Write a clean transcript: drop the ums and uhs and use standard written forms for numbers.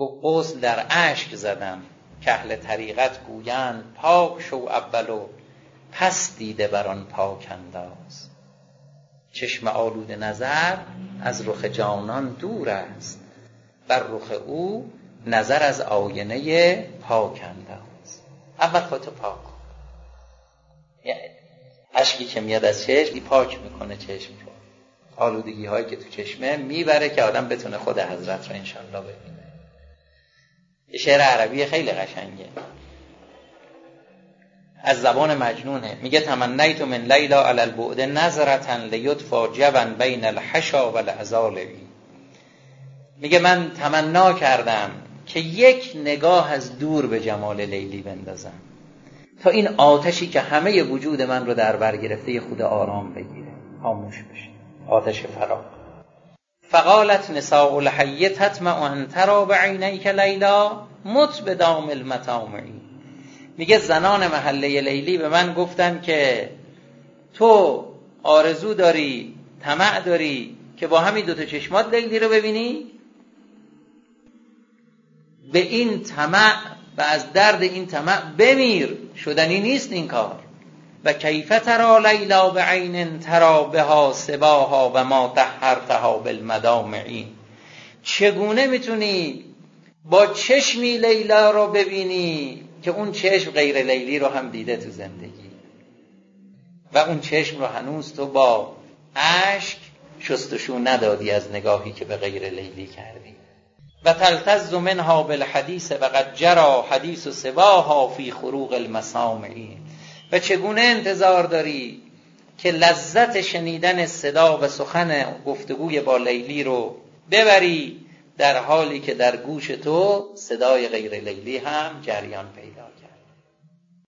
غسل در اشک زدم که اهل طریقت گویند پاک شو اول و پس دیده بر آن پاک انداز. چشم آلود نظر از رخ جانان دور است، بر رخ او نظر از آینه پاک انداز. اول خودتو پاک کن. اشکی که میاد از چشم پاک میکنه چشم رو، آلودگی هایی که تو چشمه میبره که آدم بتونه خود حضرت رو انشالله ببینه. یه شعر عربی خیلی قشنگه از زبان مجنونه، میگه تمنیت من لیلا علی البعد نظرة لیطفی جوا بین الحشا و العذالبی. میگه من تمنا کردم که یک نگاه از دور به جمال لیلی بندازم تا این آتشی که همه وجود من رو در بر گرفته یه خود آرام بگیره، خاموش بشه، آتش فراق. فقالت نساء الحی تطمع ان ترى بعینیک لیلا مت بدام المطامعی. میگه زنان محله لیلی به من گفتن که تو آرزو داری، طمع داری که با همین دوتا چشمات لیلی رو ببینی؟ به این طمع و از درد این طمع بمیر، شدنی نیست این کار. و کیف ترى لیلا بعین ترى بها سباها و ما طهرتها بالمدامع. چگونه میتونی با چشمی لیلا رو ببینی که اون چشم غیر لیلی رو هم دیده تو زندگی و اون چشم رو هنوز تو با اشک شستشو ندادی از نگاهی که به غیر لیلی کردی. و تلتز منها بالحدیث و قد جرى حدیث سواها فی خروق المسامع. و چگونه انتظار داری که لذت شنیدن صدا و سخن گفتگوی با لیلی رو ببری در حالی که در گوش تو صدای غیر لیلی هم جریان پیدا